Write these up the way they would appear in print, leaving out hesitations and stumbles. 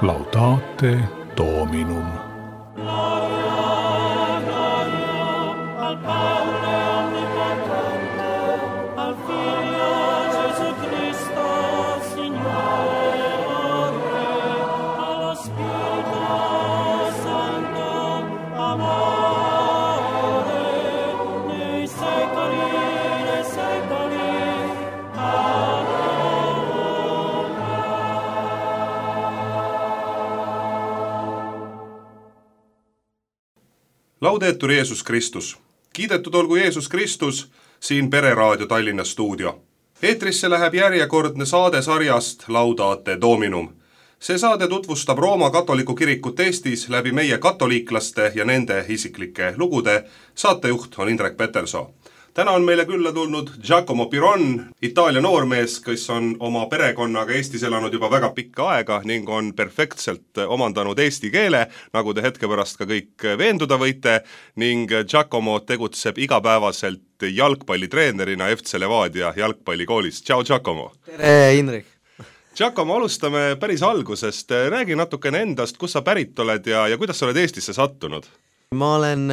Laudate Dominum. Laudetur Jeesus Kristus. Kiidetud olgu Jeesus Kristus, siin Pereraadio Tallinna stuudio. Eetrisse läheb järjekordne saade sarjast Laudate Dominum. See saade tutvustab Rooma katoliku kirikut Eestis läbi meie katoliiklaste ja nende isiklike lugude. Saatejuht on Indrek Petersoo. Täna on meile külla tulnud Giacomo Piron, Itaalia noormees, kes on oma perekonnaga Eestis elanud juba väga pikka aega ning on perfektselt omandanud eesti keele, nagu te hetke pärast ka kõik veenduda võite, ning Giacomo tegutseb igapäevaselt jalgpallitreenerina FC Levadia jalgpallikoolis. Ciao Giacomo! Tere Indrek! Giacomo, alustame päris algusest. Räägi natukene endast, kus sa pärit oled ja kuidas sa oled Eestisse sattunud? Ma olen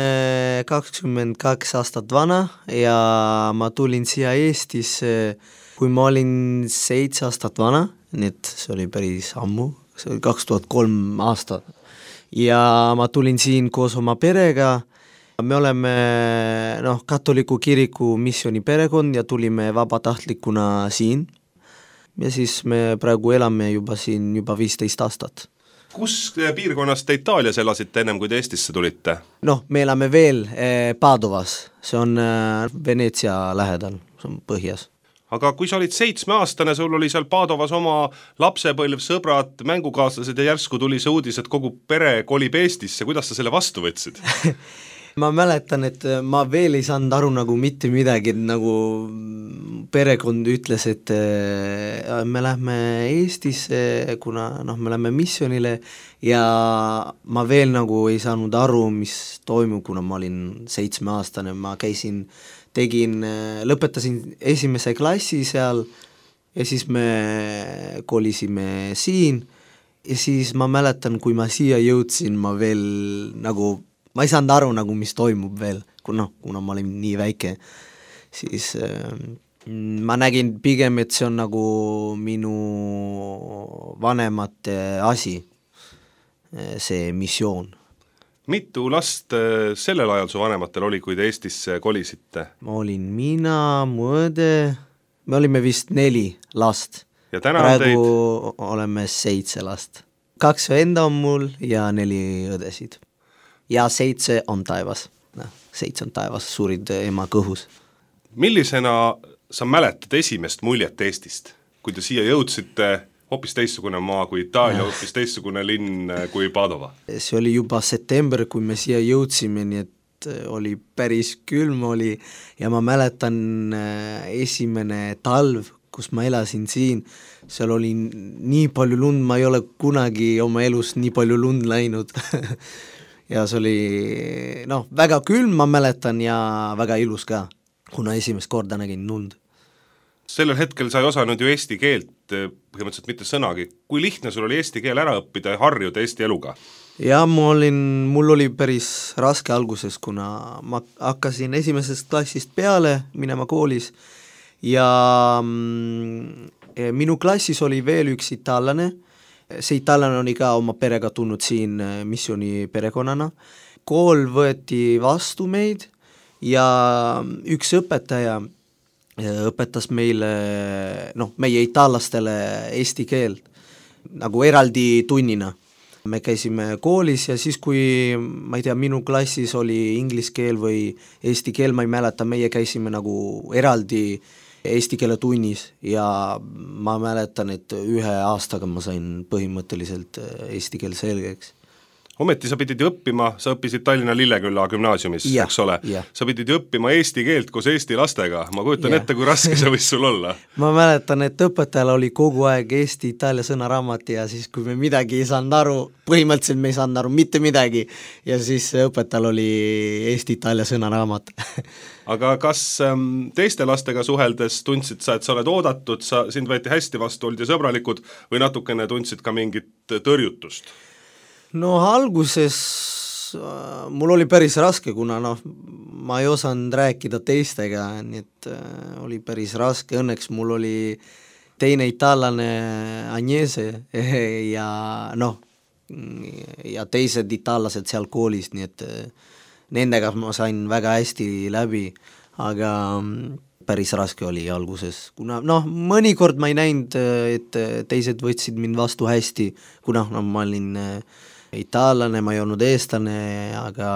22 aastat vana ja ma tulin siia Eestisse, kui ma olin 7 aastat vana, nii et see oli päris ammu, see oli 2003 aastat. Ja ma tulin siin koos oma perega, me oleme katoliku kiriku missiooni perekond ja tulime vabatahtlikuna siin. Ja siis me praegu elame juba siin 15 aastat. Kus piirkonnast te Itaalias elasite ennem, kui te Eestisse tulite? Me elame veel Padovas, see on Veneetsia lähedal, see on põhjas. Aga kui sa olid 7-aastane, sul oli seal Padovas oma lapsepõlv, sõbrad, mängukaaslased ja järsku tuli see uudis, et kogu pere kolib Eestisse, kuidas sa selle vastu võtsid? Ma mäletan, et ma veel ei saanud aru nagu mitte midagi, nagu perekond ütles, et me lähme Eestisse, kuna me lähme missionile ja ma veel nagu ei saanud aru, mis toimub, kuna ma olin 7-aastane, ma lõpetasin 1. klassi seal ja siis me kolisime siin ja siis ma mäletan, kui ma siia jõudsin, ma veel nagu ma ei saanud aru, nagu, mis toimub veel, kuna ma olin nii väike, siis ma nägin pigem, et see on nagu minu vanemate asi, see missioon. Mitu last sellel ajal su vanematel oli, kui te Eestisse kolisite? Ma olin mina, mu õde, me olime vist 4 last. Ja täna praegu oleme 7 last. 2 venda on mul ja 4 õdesid. Ja 7 on taevas. 7 on taevas, suurid ema kõhus. Millisena sa mäletad esimest muljet Eestist? Kui te siia jõudsite, hoopis teistsugune maa kui Itaalia, hoopis teistsugune linn kui Padova? See oli juba september, kui me siia jõudsime, nii et oli päris külm oli ja ma mäletan esimene talv, kus ma elasin siin, seal oli nii palju lund, ma ei ole kunagi oma elus nii palju lund läinud. Ja see oli väga külm, ma mäletan, ja väga ilus ka, kuna esimest korda nägin lund. Sellel hetkel sa ei osanud ju eesti keelt, põhimõtteliselt mitte sõnagi. Kui lihtne sul oli eesti keel ära õppida ja harjuda Eesti eluga? Ja mul oli päris raske alguses, kuna ma hakkasin 1. klassist peale minema koolis ja minu klassis oli veel üks itaallane. See itaallane oli ka oma perega tulnud siin missiooni perekonnana. Kool võeti vastu meid ja üks õpetaja õpetas meile, meie itaallastele eesti keelt nagu eraldi tunnina. Me käisime koolis ja siis, kui ma ei tea, minu klassis oli inglise keel või eesti keel, ma ei mäleta, meie käisime nagu eraldi eesti keele tunnis ja ma mäletan, et 1 aastaga ma sain põhimõtteliselt eesti keel selgeks. ometi sa pidid ju õppima, sa õppisid Tallinna Lillekülla gümnaasiumis, eks ole? Sa pidid ju õppima eesti keelt koos eesti lastega, ma kujutan ette, kui raske see võis sul olla. Ma mäletan, et õpetajal oli kogu aeg eesti-itaalia sõnaraamat ja siis, kui me midagi ei saanud aru, põhimõtteliselt me ei saanud aru mitte midagi ja siis õpetajal oli eesti-itaalia sõnaraamat. Aga kas teiste lastega suheldes tundsid sa, et sa oled oodatud, sind võeti hästi vastu, oldi sõbralikud või natukene tundsid ka mingit tõrjutust? No alguses mul oli päris raske, kuna ma ei osanud rääkida teistega, nii et oli päris raske, õnneks mul oli teine itaallane Agnese ja teised itaallased seal koolis, nii et nendega ma sain väga hästi läbi, aga päris raske oli alguses, kuna mõnikord ma ei näinud, et teised võtsid mind vastu hästi, kuna ma olin itaallane, ma ei olnud eestlane, aga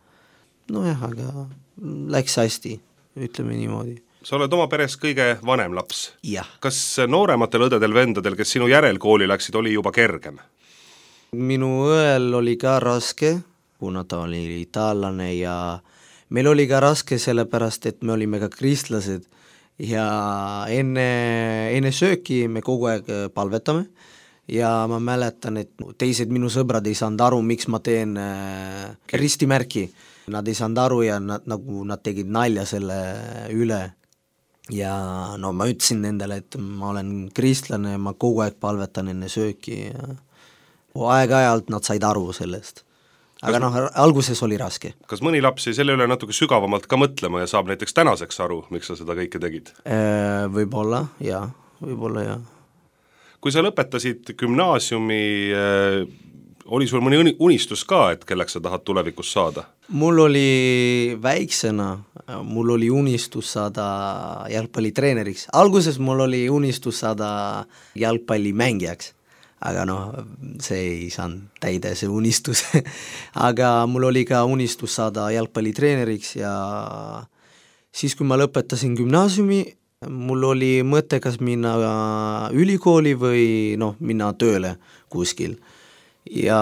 läks hästi, ütleme niimoodi. Sa oled oma peres kõige vanem laps. Jah. Kas noorematel õdedel-vendadel, kes sinu järel kooli läksid, oli juba kergem? Minu õel oli ka raske, kuna ta oli itaallane ja meil oli ka raske sellepärast, et me olime ka kristlased ja enne sööki me kogu aeg palvetame ja ma mäletan, et teised minu sõbrad ei saanud aru, miks ma teen ristimärki. Nad ei saanud aru ja nad tegid nalja selle üle. Ja ma ütlesin nendele, et ma olen kristlane, ma kogu aeg palvetan enne sööki ja aeg-ajalt nad said aru sellest. Aga alguses oli raske. Kas mõni laps jäi selle üle natuke sügavamalt ka mõtlema ja saab näiteks tänaseks aru, miks sa seda kõike tegid? Võib-olla, jah. Kui sa lõpetasid gümnaasiumi, oli sul mõni unistus ka, et kelleks sa tahad tulevikus saada? Mul oli väiksena, mul oli unistus saada jalgpallitreeneriks. Alguses mul oli unistus saada jalgpallimängijaks, aga see ei saanud täide see unistus. Aga mul oli ka unistus saada jalgpallitreeneriks ja siis, kui ma lõpetasin gümnaasiumi, mul oli mõte, kas minna ülikooli või minna tööle kuskil. Ja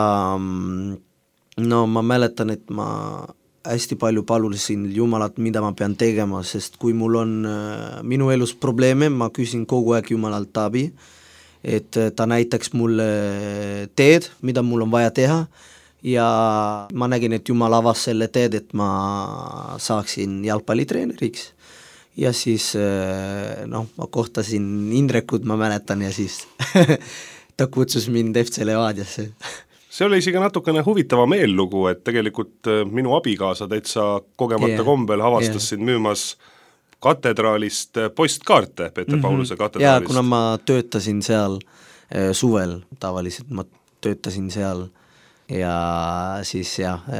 ma mäletan, et ma hästi palju palusin Jumalat, mida ma pean tegema, sest kui mul on minu elus probleeme, ma küsin kogu aeg Jumalalt abi, et ta näitaks mulle teed, mida mul on vaja teha ja ma nägin, et Jumal avas selle teed, et ma saaksin jalgpallitreeneriks. Ja siis ma kohtasin Indrekut, ma mäletan, ja siis ta kutsus mind FC Levadiasse. See oli isegi natukene huvitavam eellugu, et tegelikult minu abikaasa täitsa kogemata kombel avastas sind müümas katedraalist postkaarte, Peeter Pauluse katedraalist. Ja kuna ma töötasin seal suvel, tavaliselt ma töötasin seal ja siis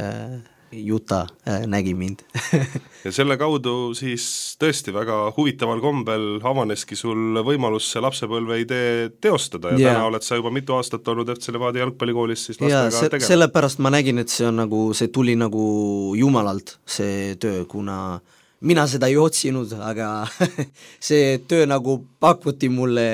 Juta nägi mind. Ja selle kaudu siis tõesti väga huvitaval kombel avaneski sul võimalus see lapsepõlve idee teostada ja täna oled sa juba mitu aastat olnud FC Levadia jalgpallikoolis siis lastega tegema. Sellepärast ma nägin, et see tuli nagu Jumalalt, see töö, kuna mina seda ei otsinud, aga see töö nagu pakuti mulle,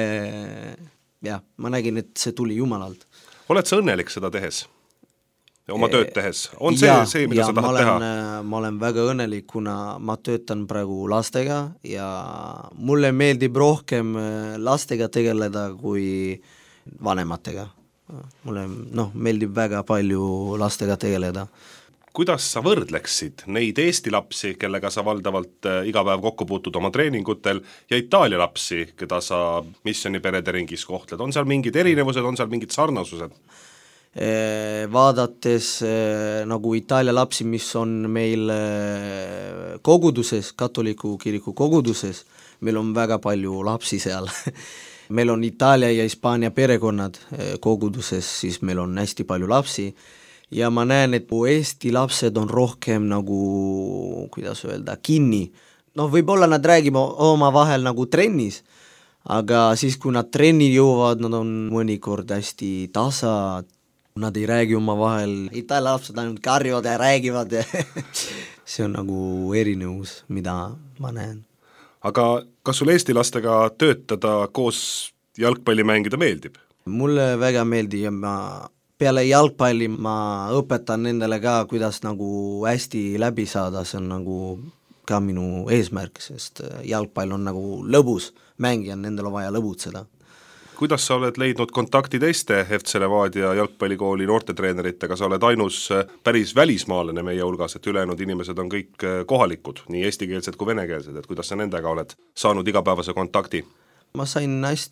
ma nägin, et see tuli Jumalalt. Oled sa õnnelik seda tehes? Oma tööd tehes. On see, mida sa tahad teha? Ma olen väga õnnelik, kuna ma töötan praegu lastega ja mulle meeldib rohkem lastega tegeleda kui vanematega. Mulle meeldib väga palju lastega tegeleda. Kuidas sa võrdleksid neid Eesti lapsi, kellega sa valdavalt iga päev kokku puutud oma treeningutel ja Itaalia lapsi, keda sa missiooniperede ringis kohtled? On seal mingid erinevused, on seal mingid sarnasused? Vaadates nagu Itaalia lapsi, mis on meil koguduses, katoliku kiriku koguduses, meil on väga palju lapsi seal. Meil on Itaalia ja Hispaania perekonnad koguduses, siis meil on hästi palju lapsi ja ma näen, et Eesti lapsed on rohkem nagu, kuidas öelda, kinni. Võib-olla nad räägivad oma vahel nagu trennis, aga siis, kui nad trenni jõuavad, nad on mõnikord hästi tasa, nad ei räägi oma vahel, Itaalia lapsed ainult karjuvad ja räägivad ja see on nagu erinevus, mida ma näen. Aga kas sul Eesti lastega töötada koos jalgpalli mängida meeldib? Mulle väga meeldib ja ma peale jalgpalli ma õpetan nendele ka, kuidas nagu hästi läbi saada, see on nagu ka minu eesmärk, sest jalgpall on nagu lõbus mäng ja nendel on vaja lõbutseda. Kuidas sa oled leidnud kontakti teiste FC Levadia jalgpallikooli noortetreeneritega, sa oled ainus päris välismaalane meie hulgas, et ülejäänud inimesed on kõik kohalikud, nii eestikeelsed kui venekeelsed, et kuidas sa nendega oled saanud igapäevase kontakti? Ma sain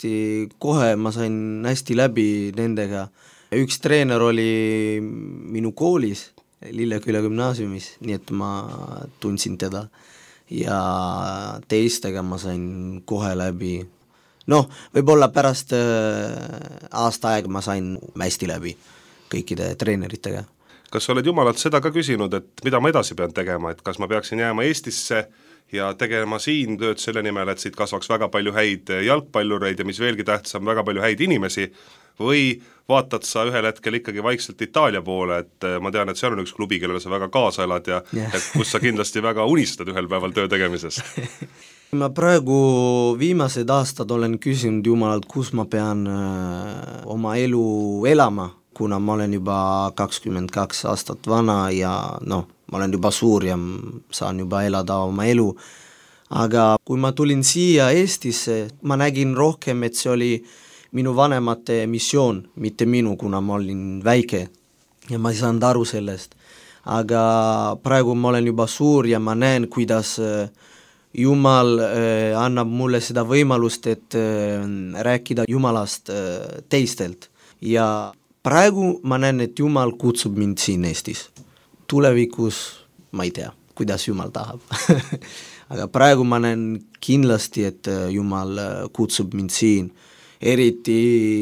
hästi läbi nendega. Üks treener oli minu koolis, Lilleküla gümnaasiumis, nii et ma tundsin teda ja teistega ma sain kohe läbi. Võib-olla pärast aasta aega ma sain hästi läbi kõikide treeneritega. Kas sa oled Jumalalt seda ka küsinud, et mida ma edasi pean tegema, et kas ma peaksin jääma Eestisse ja tegema siin tööd selle nimel, et siit kasvaks väga palju häid jalgpallureid ja mis veelgi tähtsam, väga palju häid inimesi, või vaatad sa ühel hetkel ikkagi vaikselt Itaalia poole, et ma tean, et seal on üks klubi, kellele sa väga kaasa elad ja kus sa kindlasti väga unistad ühel päeval töö tegemisest? Ma praegu viimased aastad olen küsinud Jumalalt, kus ma pean oma elu elama, kuna ma olen juba 22 aastat vana ja ma olen juba suur ja saan juba elada oma elu. Aga kui ma tulin siia Eestisse, ma nägin rohkem, et see oli minu vanemate missioon, mitte minu, kuna ma olin väike ja ma ei saanud aru sellest. Aga praegu ma olen juba suur ja ma näen, kuidas Jumal annab mulle seda võimalust, et rääkida Jumalast teistelt. Ja praegu ma näen, et Jumal kutsub mind siin Eestis. Tulevikus ma ei tea, kuidas Jumal tahab. Aga praegu ma näen kindlasti, et Jumal kutsub mind siin. Eriti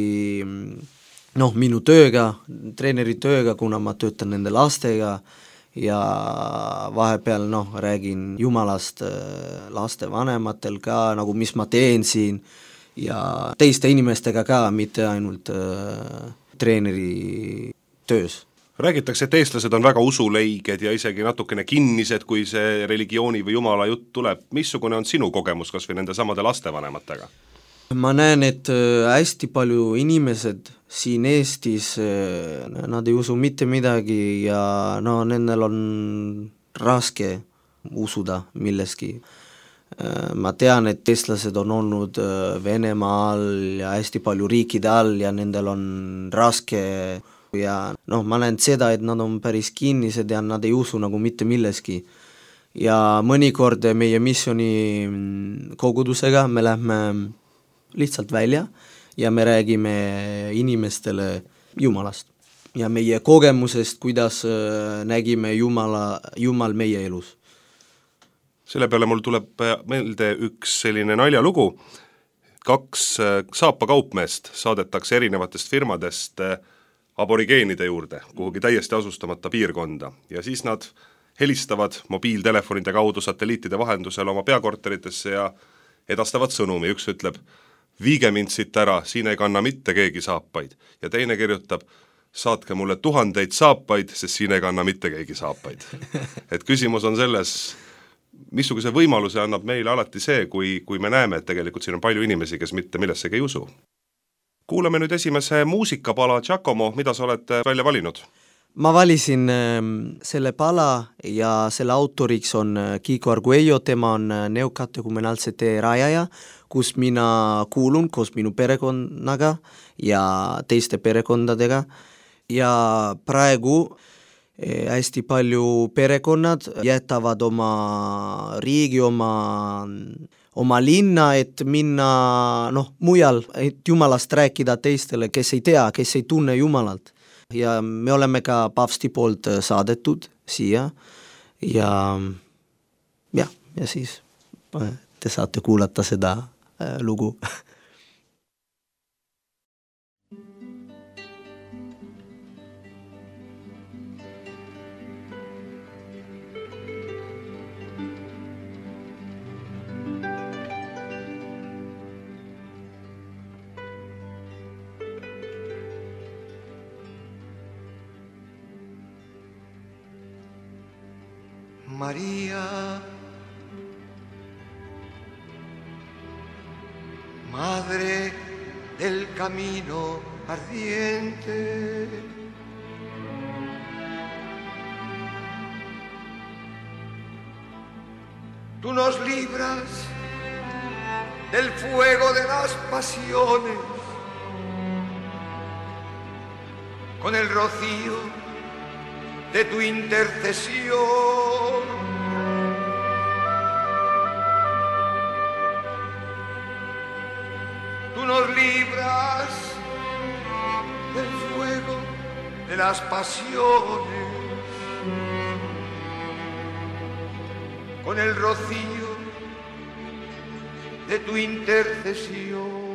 minu tööga, treeneri tööga, kuna ma töötan nende lastega, ja vahepeal räägin Jumalast laste vanematel ka, nagu mis ma teen siin ja teiste inimestega ka, mitte ainult treeneri töös. Räägitakse, et eestlased on väga usuleiged ja isegi natukene kinnised, kui see religiooni või Jumala jutt tuleb. Missugune on sinu kogemus kas või nende samade lastevanematega? Ma näen, et hästi palju inimesed siin Eestis, nad ei usu mitte midagi ja nendel on raske usuda milleski. Ma tean, et eestlased on olnud Venemaa all ja hästi palju riikide all ja nendel on raske ja ma näen seda, et nad on päris kinnised ja nad ei usu nagu mitte milleski. Ja mõnikord meie missiooni kogudusega me lähme lihtsalt välja ja me räägime inimestele Jumalast ja meie kogemusest, kuidas nägime Jumal meie elus. Selle peale mul tuleb meelde üks selline naljalugu. 2 saapakaupmeest saadetakse erinevatest firmadest aborigeenide juurde, kuhugi täiesti asustamata piirkonda ja siis nad helistavad mobiiltelefonide kaudu satelliitide vahendusel oma peakorteritesse ja edastavad sõnumi. Üks ütleb, viige mind siit ära, siin ei kanna mitte keegi saapaid. Ja teine kirjutab, saatke mulle 1000 saapaid, sest siin ei kanna mitte keegi saapaid. Et küsimus on selles, missuguse võimaluse annab meile alati see, kui me näeme, et tegelikult siin on palju inimesi, kes mitte millessegi ei usu. Kuulame nüüd esimese muusikapala Giacomo, mida sa oled välja valinud? Ma valisin selle pala ja selle autoriks on Kiko Arguello, tema on neokategumenaalsete rajaja, kus mina kuulun koos minu perekonnaga ja teiste perekondadega ja praegu hästi palju perekonnad jätavad oma riigi, oma linna, et minna mujal, et Jumalast rääkida teistele, kes ei tea, kes ei tunne Jumalalt. Ja me oleme ka paavsti poolt saadetud siia ja siis te saate kuulata seda lugu. María, Madre del camino ardiente, tú nos libras del fuego de las pasiones, con el rocío de tu intercesión. Tú nos libras del fuego de las pasiones, con el rocío de tu intercesión.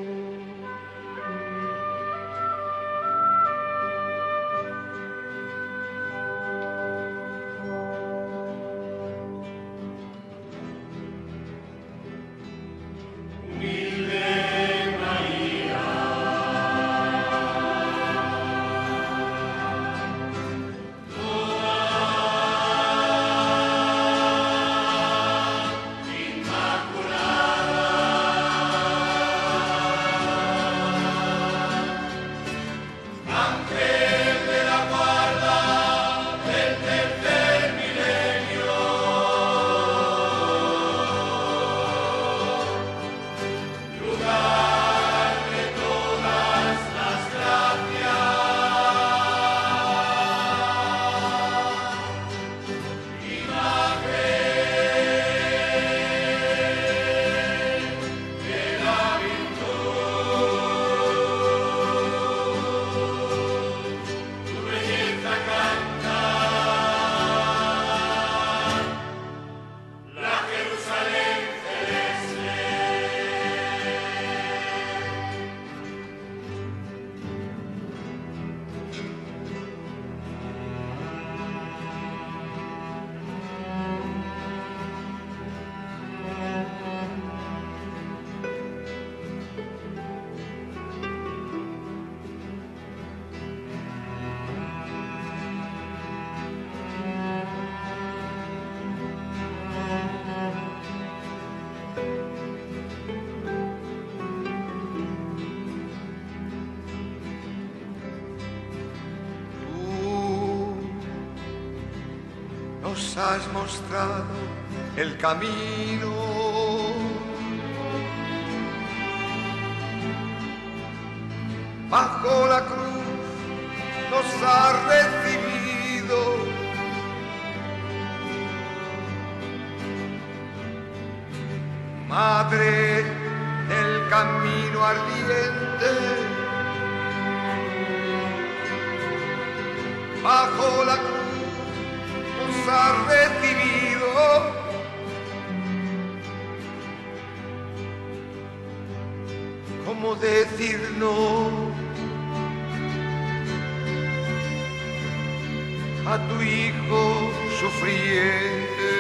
Nos has mostrado el camino, bajo la cruz nos has recibido, Madre del camino ardiente, bajo la cruz nos has recibido, ¿cómo decirnos a tu Hijo sufriente?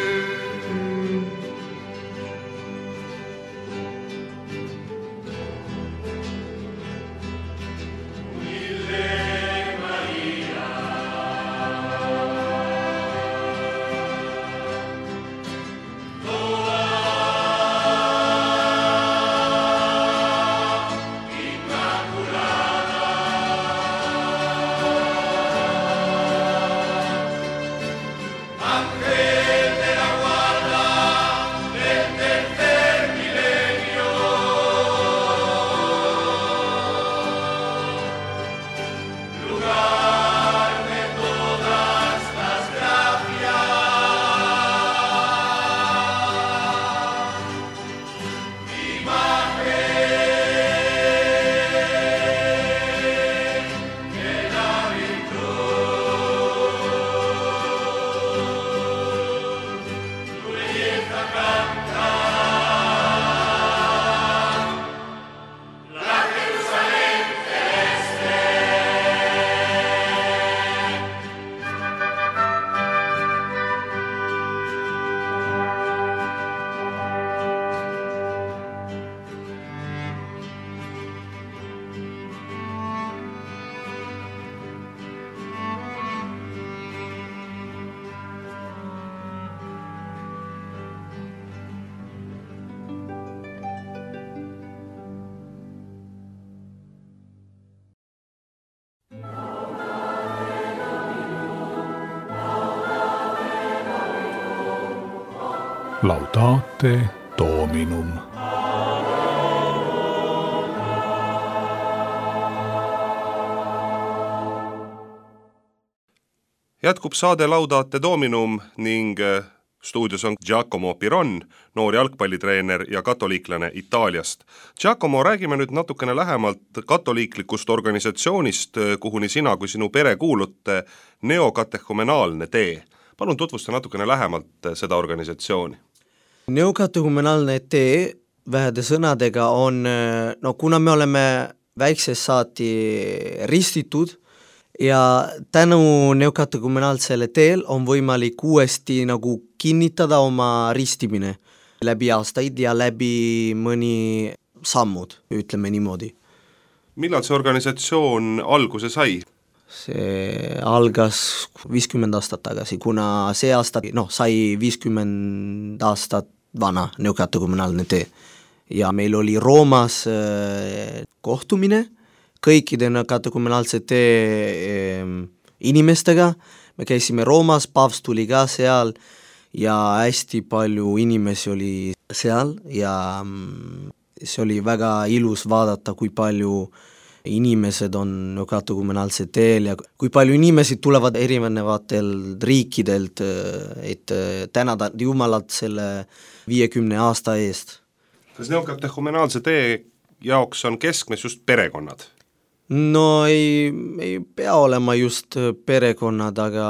Ángel Laudate Dominum. Jätkub saade Laudate Dominum ning stuudios on Giacomo Piron, noor jalgpallitreener ja katoliiklane Itaaliast. Giacomo, räägime nüüd natukene lähemalt katoliiklikust organisatsioonist, kuhu nii sina kui sinu pere kuulute, Neokatehumenaalne tee. Palun tutvusta natukene lähemalt seda organisatsiooni. Neokatehumenaalne tee vähede sõnadega on, kuna me oleme väiksest saati ristitud, ja tänu neokatehumenaalsele teel on võimalik uuesti nagu kinnitada oma ristimine läbi aastaid ja läbi mõni sammud, ütleme niimoodi. Millal see organisatsioon alguse sai? See algas 50 aastat tagasi, kuna see aasta sai 50 aastat vana neokatehumenaalne tee. Ja meil oli Roomas kohtumine kõikide katehumenaalsete inimestega, me käisime Roomas, paavst tuli ka seal ja hästi palju inimesi oli seal ja see oli väga ilus vaadata, kui palju inimesed on katehumenaalse teel ja kui palju inimesed tulevad erinevatel riikidelt, et tänada Jumalat selle 50 aasta eest. Kas neokatehumenaalse tee jaoks on keskmes just perekonnad? No ei pea olema just perekonnad, aga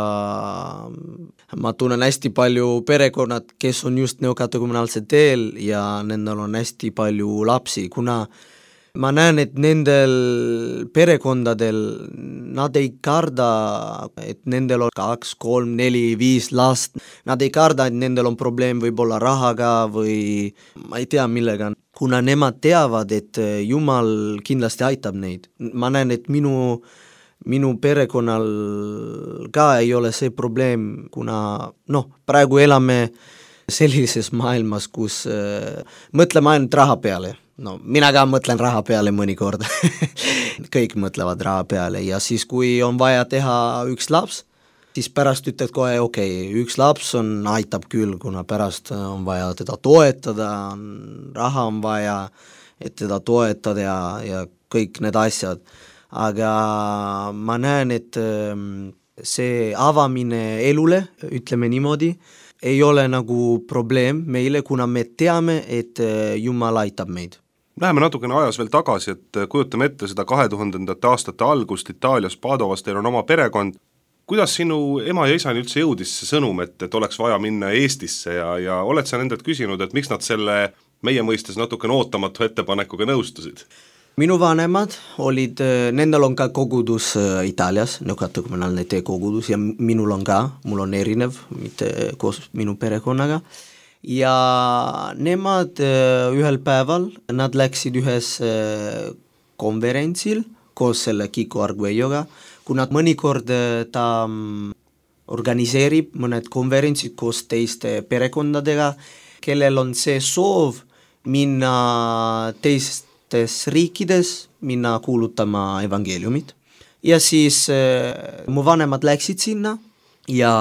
ma tunnen hästi palju perekonnad, kes on just neokatehumenaalse teel ja nendel on hästi palju lapsi, kuna ma näen, et nendel perekondadel nad ei karda, et nendel on 2, 3, 4, 5 last, nad ei karda, et nendel on probleem võib-olla rahaga või ma ei tea millega, kuna nemad teavad, et Jumal kindlasti aitab neid. Ma näen, et minu perekonnal ka ei ole see probleem, kuna praegu elame sellises maailmas, kus mõtleme ainult raha peale. Mina ka mõtlen raha peale mõnikord. Kõik mõtlevad raha peale ja siis, kui on vaja teha üks laps, siis pärast ütled kohe, üks laps aitab küll, kuna pärast on vaja teda toetada, raha on vaja, et teda toetada ja kõik need asjad. Aga ma näen, et see avamine elule, ütleme niimoodi, ei ole nagu probleem meile, kuna me teame, et Jumal aitab meid. Läheme natukene ajas veel tagasi, et kujutame ette seda 2000. aastate algust Itaalias Padovas, teil on oma perekond. Kuidas sinu ema ja isani üldse jõudis see sõnum, et oleks vaja minna Eestisse ja oled sa nendelt küsinud, et miks nad selle meie mõistes natukene ootamatu ettepanekuga nõustusid? Minu vanemad olid, nendel on ka kogudus Itaalias, neokatehumenaalne tee kogudus ja minul on ka, mul on erinev, mitte koos minu perekonnaga. Ja nemad ühel päeval, nad läksid ühes konverentsil koos selle Kiko Arguelloga, kuna mõnikord ta organiseerib mõned konverentsid koos teiste perekondadega, kellel on see soov minna teistes riikides, minna kuulutama evangeeliumit. Ja siis mu vanemad läksid sinna ja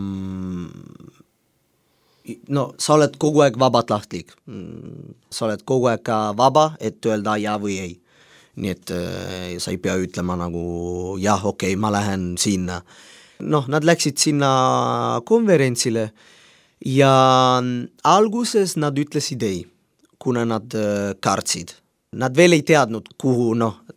sa oled kogu aeg vabatahtlik. Sa oled kogu aeg ka vaba, et öelda ja või ei. Nii et sa ei pea ütlema nagu jah, ma lähen sinna. Nad läksid sinna konverentsile ja alguses nad ütlesid ei, kuna nad kartsid. Nad veel ei teadnud, kuhu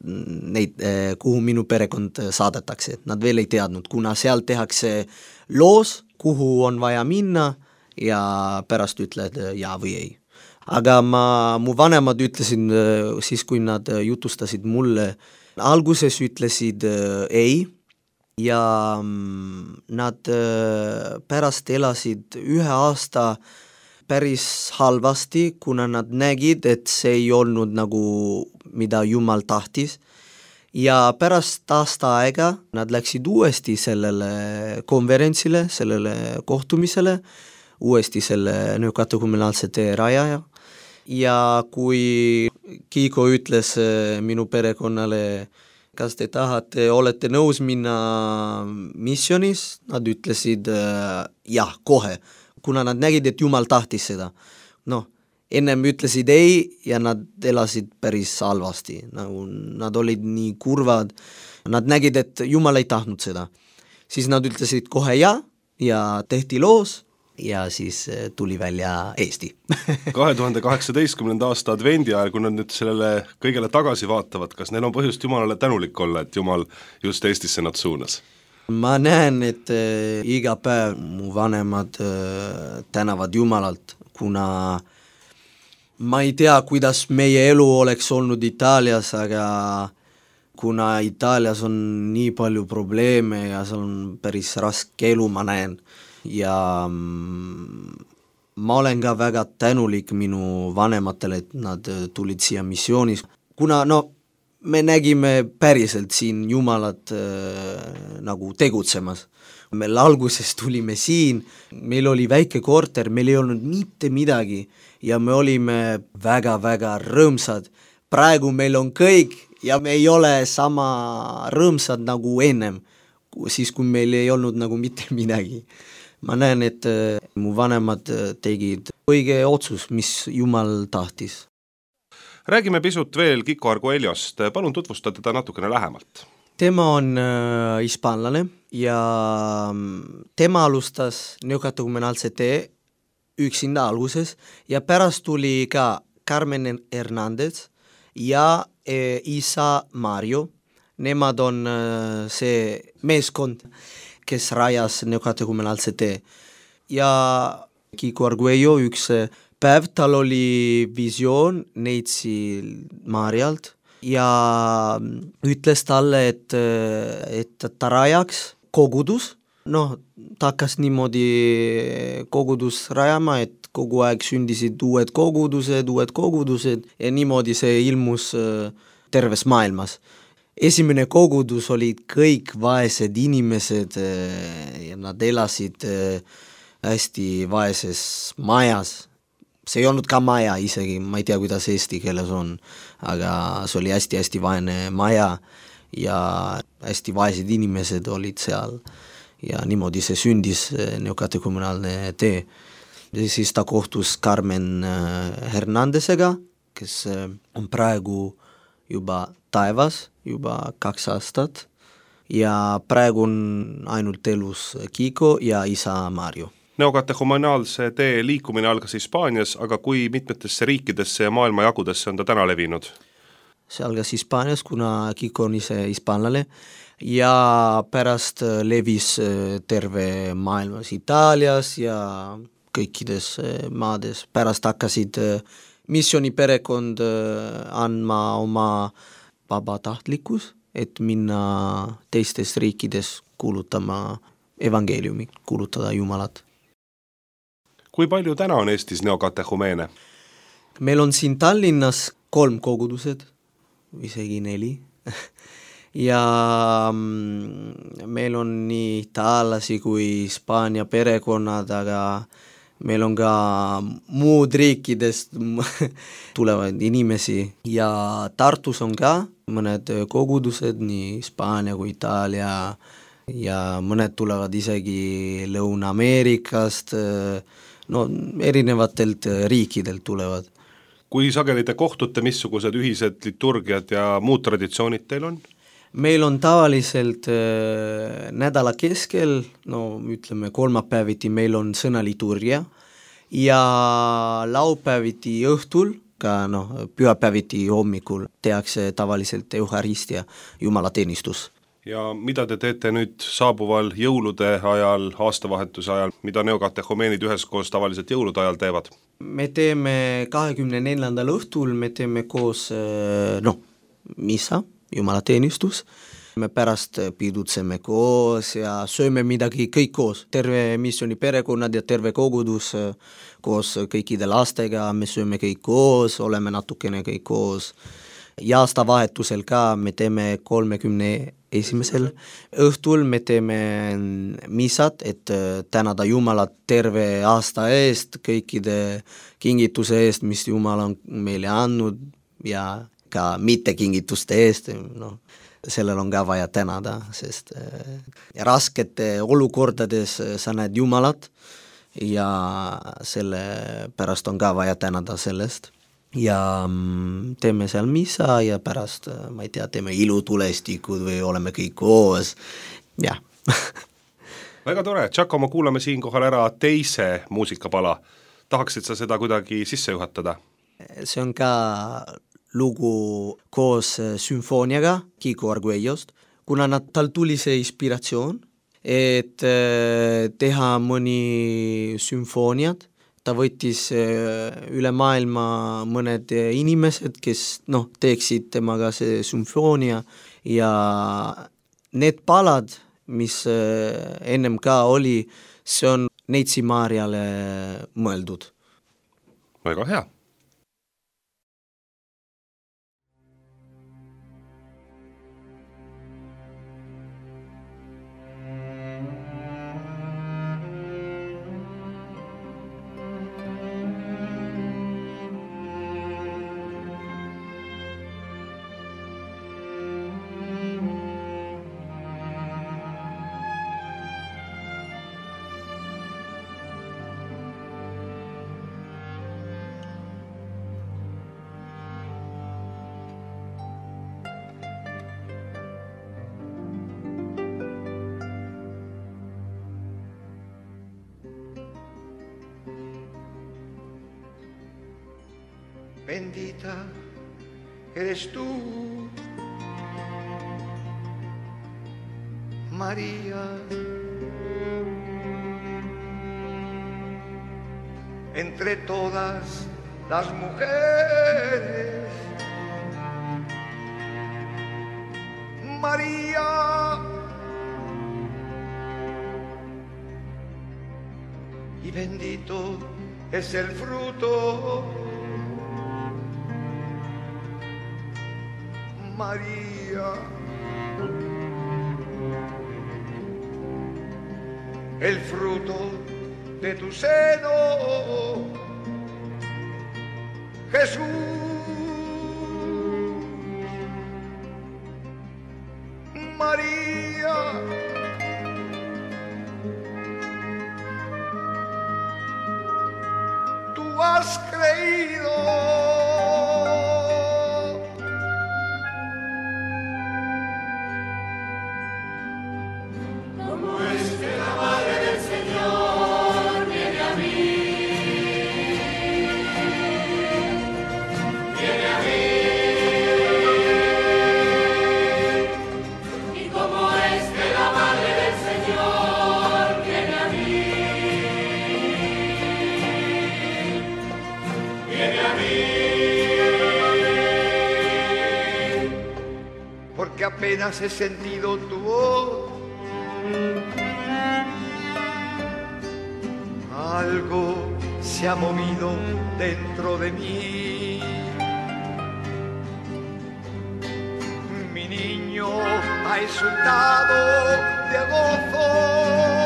minu perekond saadetakse. Nad veel ei teadnud, kuna seal tehakse loos, kuhu on vaja minna ja pärast ütled ja või ei. Aga mu vanemad ütlesid siis, kui nad jutustasid mulle, alguses ütlesid ei ja nad pärast elasid 1 aasta päris halvasti, kuna nad nägid, et see ei olnud nagu, mida Jumal tahtis. Ja pärast aasta aega nad läksid uuesti sellele konverentsile, sellele kohtumisele, uuesti selle neokatehumenaalse tee rajaja. Ja kui Kiko ütles minu perekonnale, kas te olete nõus minna missionis, nad ütlesid jah, kohe, kuna nad nägid, et Jumal tahtis seda. Noh, ennem ütlesid ei ja nad elasid päris halvasti, nagu nad olid nii kurvad, nad nägid, et Jumal ei tahtnud seda. Siis nad ütlesid kohe ja tehti loos ja siis tuli välja Eesti. 2018. aasta advendi ajal, kui nad nüüd sellele kõigele tagasi vaatavad, kas neil on põhjust Jumalale tänulik olla, et Jumal just Eestisse nad suunas? Ma näen, et iga päev mu vanemad tänavad Jumalalt, kuna ma ei tea, kuidas meie elu oleks olnud Itaalias, aga kuna Itaalias on nii palju probleeme ja see on päris raske elu, ma näen. Ja ma olen ka väga tänulik minu vanematele, et nad tulid siia missioonis, kuna me nägime päriselt siin Jumalat nagu tegutsemas. Meil alguses tulime siin, meil oli väike korter, meil ei olnud mitte midagi ja me olime väga-väga rõõmsad. Praegu meil on kõik ja me ei ole sama rõõmsad nagu ennem, siis kui meil ei olnud nagu mitte midagi. Ma näen, et mu vanemad tegid õige otsus, mis Jumal tahtis. Räägime pisut veel Kiko Arguellost, palun tutvusta teda natukene lähemalt. Tema on hispaanlane ja tema alustas neokategumenaalse tee üksinda alguses ja pärast tuli ka Carmen Hernandez ja isa Mario. Nemad on see meeskond, kes rajas neokategumenaalse tee. Ja Kiko Arguello üks päev tal oli visioon Neitsi Marialt ja ütles talle, et ta rajaks kogudus. Ta hakkas niimoodi kogudus rajama, et kogu aeg sündisid uued kogudused ja niimoodi see ilmus terves maailmas. Esimene kogudus olid kõik vaesed inimesed ja nad elasid hästi vaeses majas. See ei olnud ka maja isegi, ma ei tea, kuidas eesti keeles on, aga see oli hästi-hästi vaene maja ja hästi vaesed inimesed olid seal ja niimoodi see sündis neokategumenaalne tee. Ja siis ta kohtus Carmen Hernandezega, kes on praegu juba taevas, juba 2 aastat ja praegu on ainult elus Kiko ja isa Mario. Neokategumenaalse tee liikumine algas Hispaanias, aga kui mitmetesse riikidesse ja maailma jagudesse on ta täna levinud? See algas Hispaanias, kuna Kiko on ise hispaanlane ja pärast levis terve maailmas Itaalias ja kõikides maades. Pärast hakkasid missiooniperekond andma oma vabatahtlikkus, et minna teistes riikides kuulutama evangeeliumi, kuulutada Jumalat. Kui palju täna on Eestis neokatehumeene? Meil on siin Tallinnas 3 kogudused, isegi 4. ja meil on nii itaallasi kui Hispaania perekonnad, aga meil on ka muud riikidest tulevad inimesi ja Tartus on ka mõned kogudused, nii Hispaania kui Itaalia ja mõned tulevad isegi Lõuna-Ameerikast, erinevatelt riikidelt tulevad. Kui sageli te kohtute, missugused ühised liturgiad ja muud traditsioonid teil on? Meil on tavaliselt nädala keskel, ütleme kolmapäeviti meil on sõnaliturgia ja laupäeviti õhtul, ka pühapäeviti hommikul tehakse tavaliselt euharistia, jumalateenistus. Ja mida te teete nüüd saabuval jõulude ajal, aastavahetuse ajal, mida neokatehumeenid üheskoos tavaliselt jõulude ajal teevad? Me teeme 24. õhtul, me teeme koos missa, jumalateenistus, me pärast pidutseme koos ja sööme midagi kõik koos, terve missiooni perekonnad ja terve kogudus koos kõikide lastega, me sööme kõik koos, oleme natukene kõik koos ja aastavahetusel ka me teeme 31. õhtul, me teeme missat, et tänada Jumalat terve aasta eest, kõikide kingituse eest, mis Jumal on meile andnud ja ka mitte kingituste eest, sellel on ka vaja tänada, sest raskete olukordades sa näed Jumalat ja sellepärast on ka vaja tänada sellest. Ja teeme seal missa ja pärast, ma ei tea, teeme ilutulestikud või oleme kõik koos, jah. Väga tore, Giacomo, kuulame siinkohal ära teise muusikapala. Tahaksid sa seda kuidagi sisse juhatada? See on ka lugu koos sümfooniaga Kiko Arguellost, kuna tal tuli see inspiratsioon, et teha mõni sümfooniad. Ta võttis üle maailma mõned inimesed, kes teeksid temaga see sümfoonia ja need palad, mis ennem ka oli, see on Neitsi Maarjale mõeldud. Väga hea. Bendita eres tú, María, entre todas las mujeres. María, y bendito es el fruto. María, el fruto de tu seno, Jesús. María, tú has creído. Porque apenas he sentido tu voz, algo se ha movido dentro de mí. Mi niño ha exultado de gozo.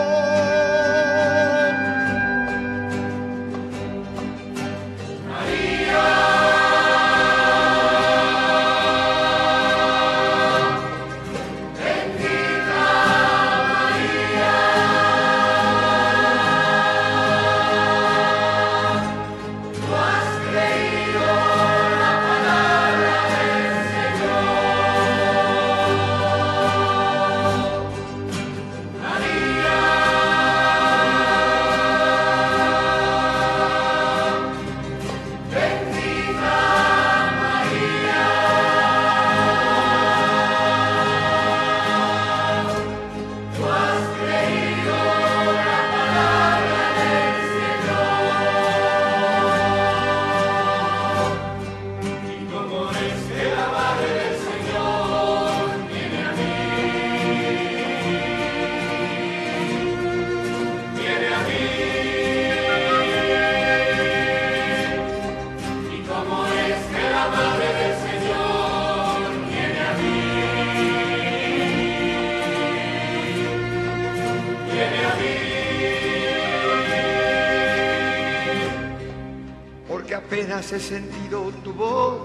Apenas he sentido tu voz,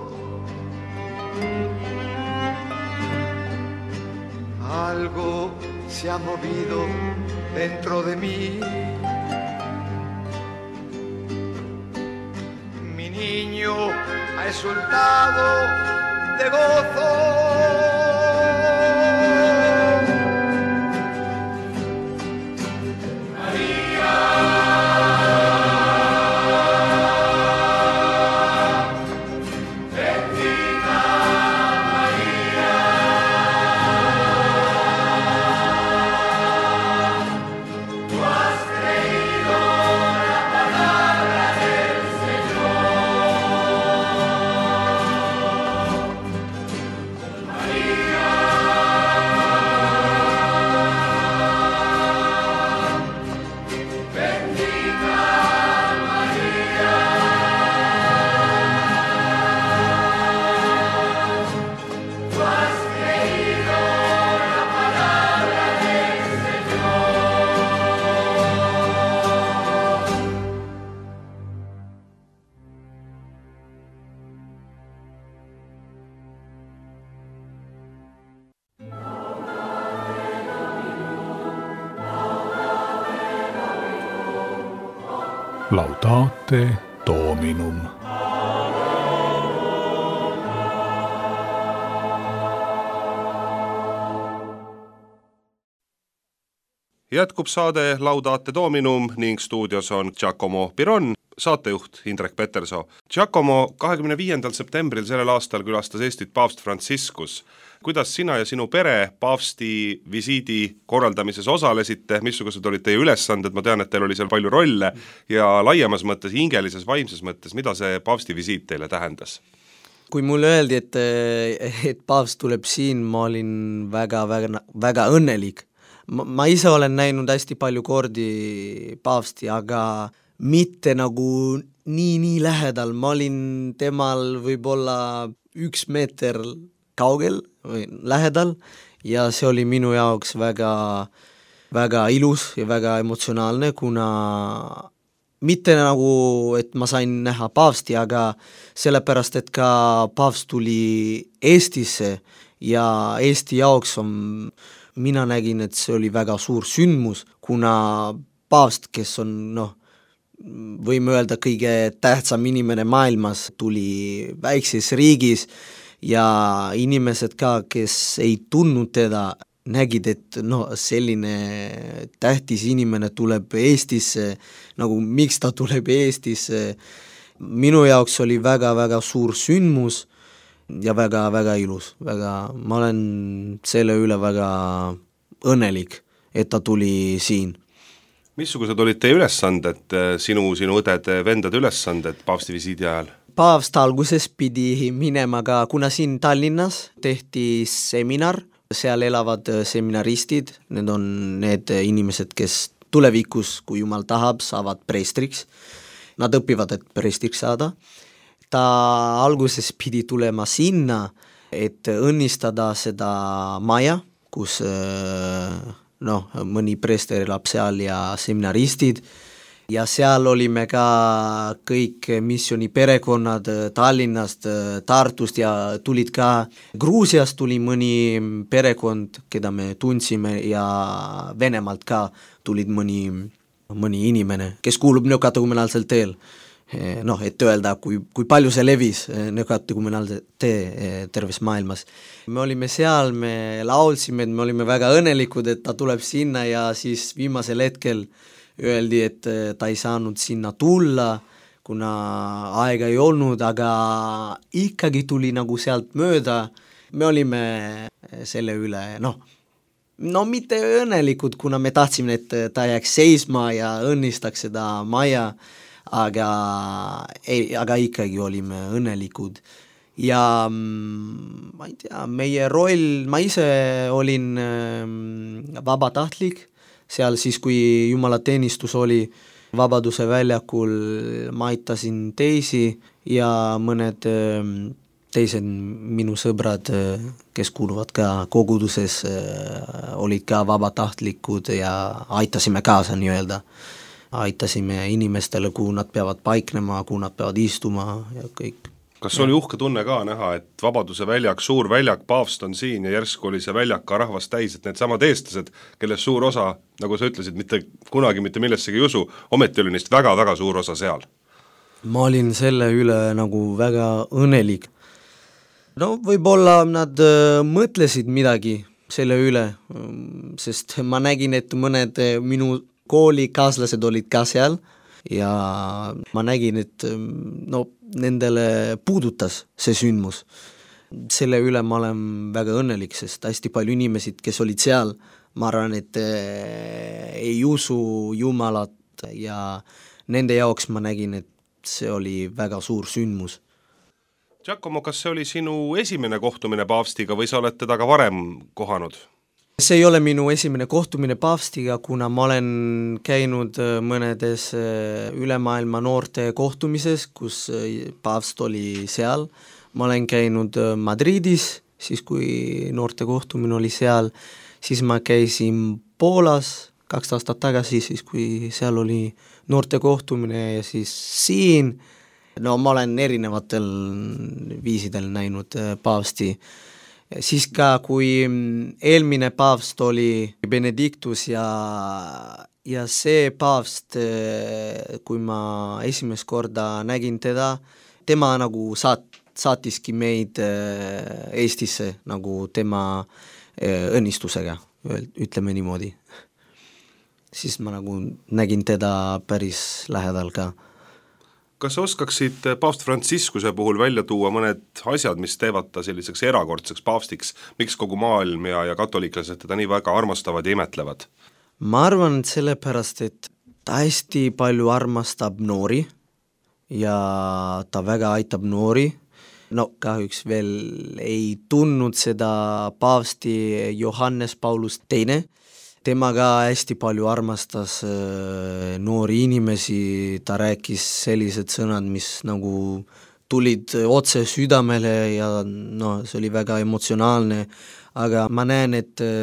algo se ha movido dentro de mí. resultado de gozo. Laudate Dominum. Jätkub saade Laudate Dominum ning stuudios on Giacomo Piron, saatejuht Indrek Petersoo. Giacomo, 25. septembril sellel aastal külastas Eestit paavst Franciscus. Kuidas sina ja sinu pere paavsti visiidi korraldamises osalesite, missugused olid teie ülesanded, ma tean, et teil oli seal palju rolle ja laiemas mõttes, hingelises, vaimses mõttes, mida see paavsti visiit teile tähendas? Kui mulle öeldi, et paavst tuleb siin, ma olin väga õnnelik. Ma ise olen näinud hästi palju kordi paavsti, aga mitte nagu nii lähedal. Ma olin temal võib-olla 1 meeter kaugel või lähedal ja see oli minu jaoks väga ilus ja väga emotsionaalne, kuna mitte nagu, et ma sain näha paavsti, aga sellepärast, et ka paavst tuli Eestisse ja Eesti jaoks mina nägin, et see oli väga suur sündmus, kuna paavst, kes on, võime öelda kõige tähtsam inimene maailmas, tuli väikses riigis ja inimesed ka, kes ei tundnud teda, nägid, et selline tähtis inimene tuleb Eestisse, nagu miks ta tuleb Eestisse. Minu jaoks oli väga suur sündmus ja väga ilus. Ma olen selle üle väga õnnelik, et ta tuli siin. Missugused olid teie ülesanded, sinu õdede, vendade ülesanded paavsti visiidi ajal? Paavst alguses pidi minema ka, kuna siin Tallinnas tehti seminar, seal elavad seminaristid, need on need inimesed, kes tulevikus, kui Jumal tahab, saavad preestriks. Nad õpivad, et preestriks saada. Ta alguses pidi tulema sinna, et õnnistada seda maja, kus mõni preester elab seal ja seminaristid, ja seal olime ka kõik missiooni perekonnad Tallinnast, Tartust ja tulid ka Gruusiast tuli mõni perekond, keda me tundsime ja Venemaalt ka tulid mõni inimene, kes kuulub neokategumenaalsel teel. Et öelda, kui palju see levis neokategumenaalse tee terves maailmas. Me olime seal, me laulsime, me olime väga õnnelikud, et ta tuleb sinna ja siis viimasel hetkel öeldi, et ta ei saanud sinna tulla, kuna aega ei olnud, aga ikkagi tuli nagu sealt mööda. Me olime selle üle, mitte õnnelikud, kuna me tahtsime, et ta jääks seisma ja õnnistaks seda maja, aga ikkagi olime õnnelikud. Ja ma ei tea, meie roll, ma ise olin vabatahtlik, seal siis, kui jumalateenistus oli Vabaduse väljakul, ma aitasin teisi ja mõned teised minu sõbrad, kes kuuluvad ka koguduses, olid ka vabatahtlikud ja aitasime kaasa nii-öelda. Aitasime inimestele, kuhu nad peavad paiknema, kuhu nad peavad istuma ja kõik. Kas oli uhke tunne ka näha, et Vabaduse väljak, suur väljak, paavst on siin ja järsku oli see väljak ka rahvast täis, et need samad eestlased, kelles suur osa, nagu sa ütlesid, mitte kunagi mitte millessegi ei usu, ometi oli neist väga suur osa seal? ma olin selle üle nagu väga õnnelik. No võib-olla nad mõtlesid midagi selle üle, sest ma nägin, et mõned minu koolikaaslased olid ka seal ja ma nägin, et no nendele puudutas see sündmus. Selle üle ma olen väga õnnelik, sest hästi palju inimesed, kes olid seal, ma arvan, et ei usu Jumalat ja nende jaoks ma nägin, et see oli väga suur sündmus. Giacomo, kas see oli sinu esimene kohtumine paavstiga või sa oled teda ka varem kohanud? See ei ole minu esimene kohtumine paavstiga, kuna ma olen käinud mõnedes üle maailma noorte kohtumises, kus paavst oli seal. Ma olen käinud Madridis, siis kui noorte kohtumine oli seal, siis ma käisin Poolas 2 aastat tagasi, siis kui seal oli noorte kohtumine ja siis siin, no ma olen erinevatel viisidel näinud paavsti. Siis ka, kui eelmine paavst oli Benedictus ja see paavst, kui ma esimest korda nägin teda, tema nagu saatiski meid Eestisse nagu tema õnnistusega, ütleme niimoodi. Siis ma nagu nägin teda päris lähedal ka. Kas oskaksid paavst Franciscuse puhul välja tuua mõned asjad, mis teevad ta selliseks erakordseks paavstiks, miks kogu maailm ja katoliklased teda nii väga armastavad ja imetlevad? Ma arvan, et sellepärast, et ta hästi palju armastab noori ja ta väga aitab noori. No kahjuks veel ei tundnud seda paavsti Johannes Paulus II. Tema ka hästi palju armastas noori inimesi, ta rääkis sellised sõnad, mis nagu tulid otse südamele ja no, see oli väga emotsionaalne, aga ma näen,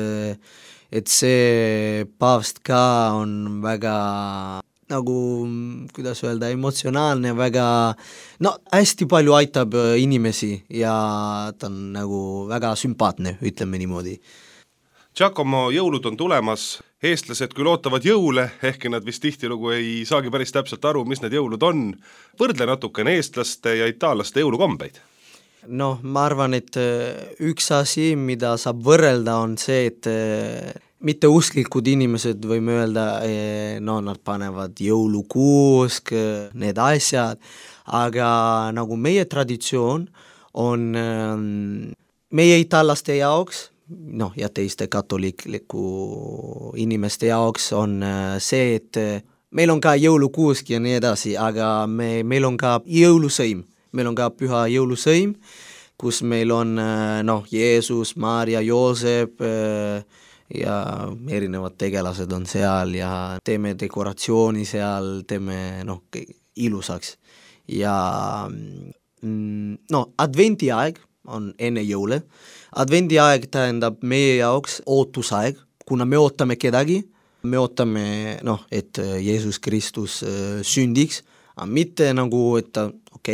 et see paavst ka on väga nagu, kuidas öelda, emotsionaalne, väga, no hästi palju aitab inimesi ja ta on nagu väga sümpaatne, ütleme niimoodi. Giacomo, jõulud on tulemas, eestlased küll ootavad jõule, ehkki nad vist tihtilugu ei saagi päris täpselt aru, mis need jõulud on. Võrdle natukene eestlaste ja itaallaste jõulukombeid. Noh, ma arvan, et üks asi, mida saab võrrelda, on see, et mitte usklikud inimesed, võime öelda, no nad panevad jõulukuusk, need asjad, aga nagu meie traditsioon on meie itaallaste jaoks, noh, ja teiste katoliikliku inimeste jaoks on see, et meil on ka jõulukuusk ja nii edasi, aga meil on ka jõulusõim. Meil on ka püha jõulusõim, kus meil on Jeesus, Maarja, Joosep ja erinevad tegelased on seal ja teeme dekoratsiooni seal, teeme ilusaks. Ja adventiaeg on enne jõule. Adventiaeg tähendab meie jaoks ootusaeg, kuna me ootame kedagi, me ootame, et Jeesus Kristus sündiks, aga mitte nagu, et ta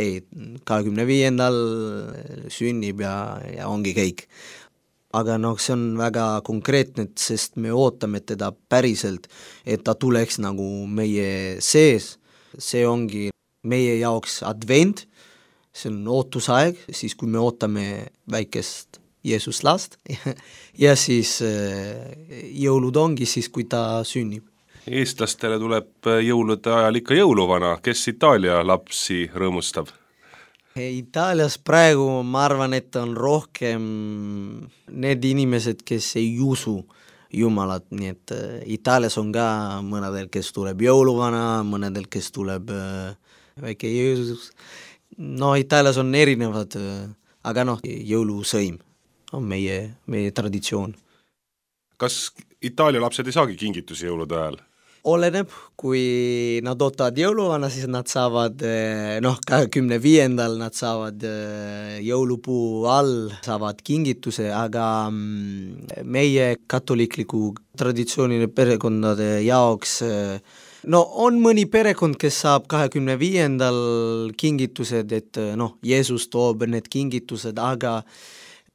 25. sünnib ja ongi kõik. Aga see on väga konkreetne, sest me ootame teda päriselt, et ta tuleks nagu meie sees. See ongi meie jaoks advent, see on ootusaeg, siis kui me ootame väikest Jeesus last ja siis jõulud ongi siis, kui ta sünnib. Eestlastele tuleb jõulude ajal ikka jõuluvana, kes Itaalia lapsi rõõmustab? Itaalias praegu ma arvan, et on rohkem need inimesed, kes ei usu Jumalat, nii et Itaalias on ka mõnedel, kes tuleb jõuluvana, mõnedel, kes tuleb väike Jeesus. Itaalias on erinevad, aga jõulusõim on meie traditsioon. Kas Itaalia lapsed ei saagi kingitusi jõulude ajal? Oleneb, kui nad ootavad jõuluvana, siis nad saavad 25. nad saavad jõulupuu all, saavad kingituse, aga meie katoliikliku traditsioonile perekondade jaoks on mõni perekond, kes saab 25. kingitused, et Jeesus toob need kingitused, aga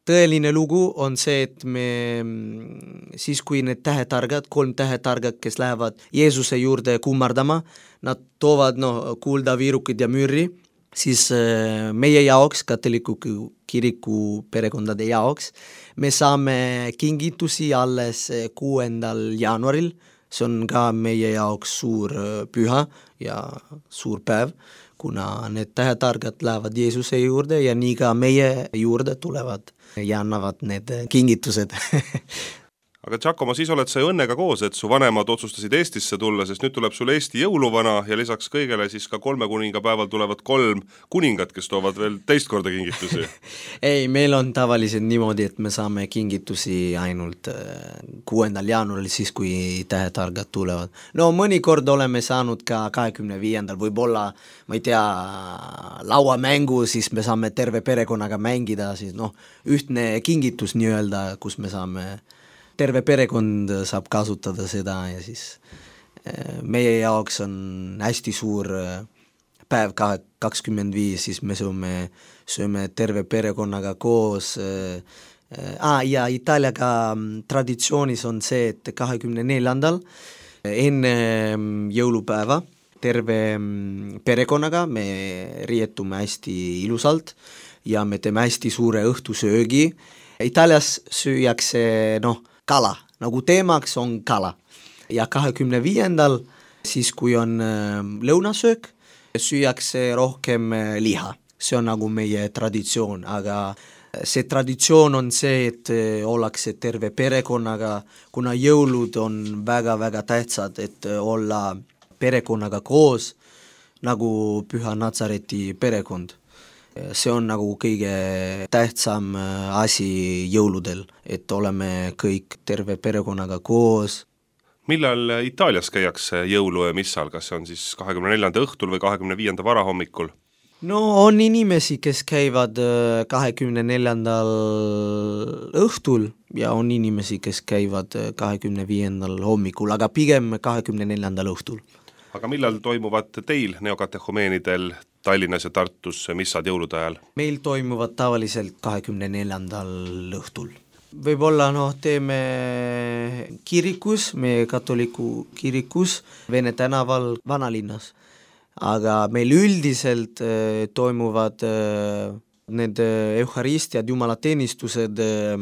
tõeline lugu on see, et me siis, kui need tähetargad, 3 tähetargad, kes lähevad Jeesuse juurde kummardama, nad toovad kuldaviirukid ja mürri, siis meie jaoks, katoliku kiriku perekondade jaoks, me saame kingitusi alles 6. jaanuaril, see on ka meie jaoks suur püha ja suur päev, kuna need tähetargad lähevad Jeesuse juurde ja nii ka meie juurde tulevad ja annavad need kingitused. Aga Giacomo, siis oled sa õnnega koos, et su vanemad otsustasid Eestisse tulla, sest nüüd tuleb sul Eesti jõuluvana ja lisaks kõigele siis ka 3 kuningapäeval tulevad 3 kuningat, kes toovad veel teist korda kingitusi. Ei, meil on tavaliselt niimoodi, et me saame kingitusi ainult 6. jaanuaril, siis kui tähetargad tulevad. No mõnikord oleme saanud ka 25. võib-olla, ma ei tea, lauamängu, siis me saame terve perekonnaga mängida, siis ühtne kingitus nii-öelda, kus me saame terve perekond saab kasutada seda ja siis meie jaoks on hästi suur päev 25, siis me sööme terve perekonnaga koos. Ja Itaaliaga traditsioonis on see, et 24. enne jõulupäeva terve perekonnaga me riietume hästi ilusalt ja me teeme hästi suure õhtusöögi. Itaalias süüakse kala, nagu teemaks on kala. Ja 25. siis kui on lõunasöök, süüakse rohkem liha. See on nagu meie traditsioon, aga see traditsioon on see, et ollakse terve perekonnaga, kuna jõulud on väga-väga tähtsad, et olla perekonnaga koos, nagu Püha Natsareti perekond. See on nagu kõige tähtsam asi jõuludel, et oleme kõik terve perekonnaga koos. Millal Itaalias käiakse jõulu ja missal, kas see on siis 24. õhtul või 25. varahommikul? No on inimesi, kes käivad 24. õhtul ja on inimesi, kes käivad 25. hommikul, aga pigem 24. õhtul. Aga millal toimuvad teil neokatehomeenidel Tallinnas ja Tartus missad jõulude ajal? Meil toimuvad tavaliselt 24. õhtul. Võib-olla teeme kirikus, meie katoliku kirikus, Vene tänaval Vanalinnas. Aga meil üldiselt toimuvad need euharistiad, jumalateenistused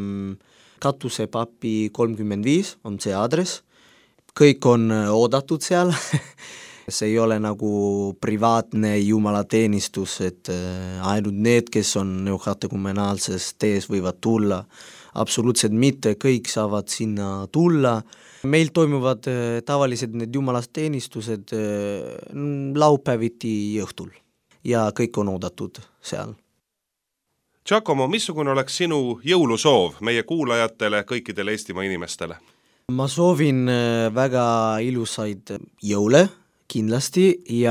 Katusepapi 35, on see aadress. Kõik on oodatud seal, see ei ole nagu privaatne jumalateenistus, et ainult need, kes on neokategumenaalses tees võivad tulla, absoluutselt mitte, kõik saavad sinna tulla. Meil toimuvad tavaliselt need jumalateenistused laupäeviti õhtul ja kõik on oodatud seal. Giacomo, missugune oleks sinu jõulusoov meie kuulajatele, kõikidele Eestimaa inimestele? Ma soovin väga ilusaid jõule kindlasti ja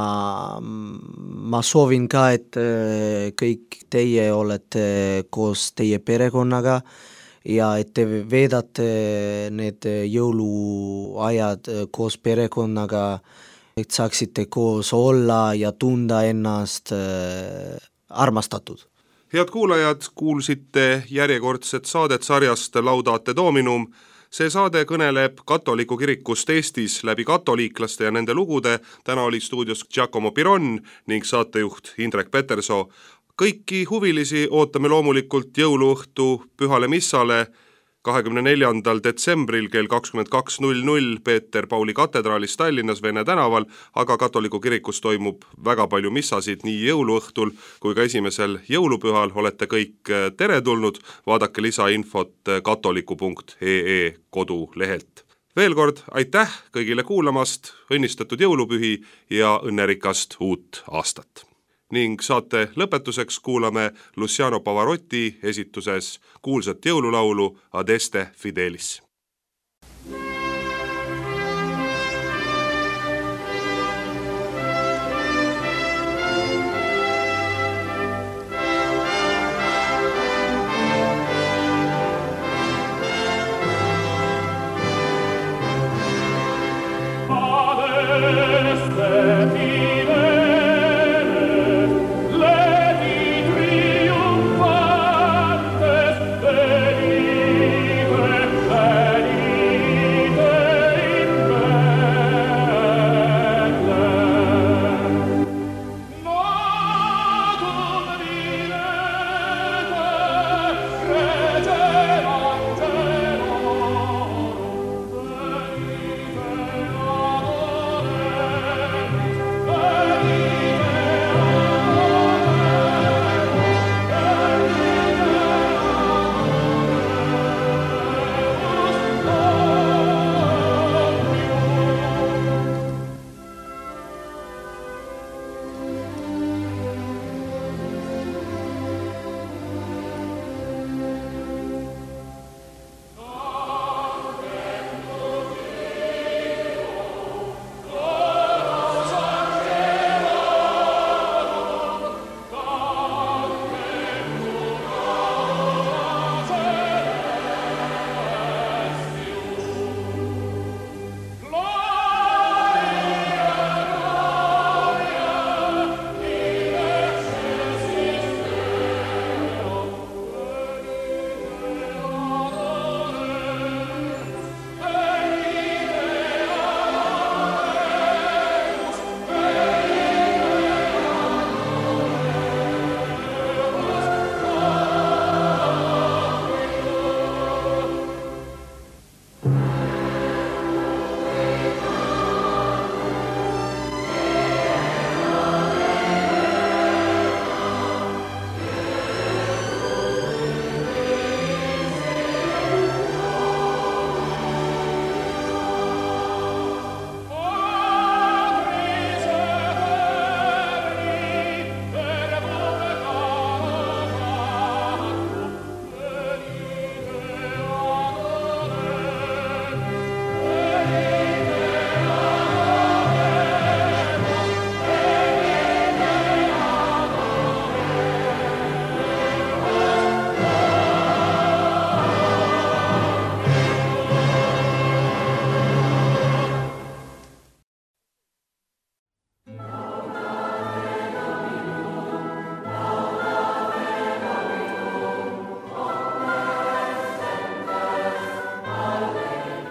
ma soovin ka, et kõik teie olete koos teie perekonnaga ja et te veedate need jõuluajad koos perekonnaga, et saaksite koos olla ja tunda ennast armastatud. Head kuulajad, kuulsite järjekordset saadet sarjast Laudate Dominum. See saade kõneleb katoliku kirikust Eestis läbi katoliiklaste ja nende lugude. Täna oli stuudios Giacomo Piron ning saatejuht Indrek Petersoo. Kõiki huvilisi ootame loomulikult jõuluõhtu pühale missale 24. detsembril kell 22.00 Peeter Pauli katedraalis Tallinnas Vene tänaval, aga katoliku kirikus toimub väga palju missasid nii jõuluõhtul kui ka esimesel jõulupühal. Olete kõik teretulnud, vaadake lisainfot katoliku.ee kodulehelt. Veel kord aitäh kõigile kuulamast, õnnistatud jõulupühi ja õnnerikast uut aastat! Ning saate lõpetuseks kuulame Luciano Pavarotti esituses kuulsat jõululaulu Adeste Fidelis. Triumphantes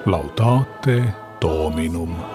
Laudate Dominum.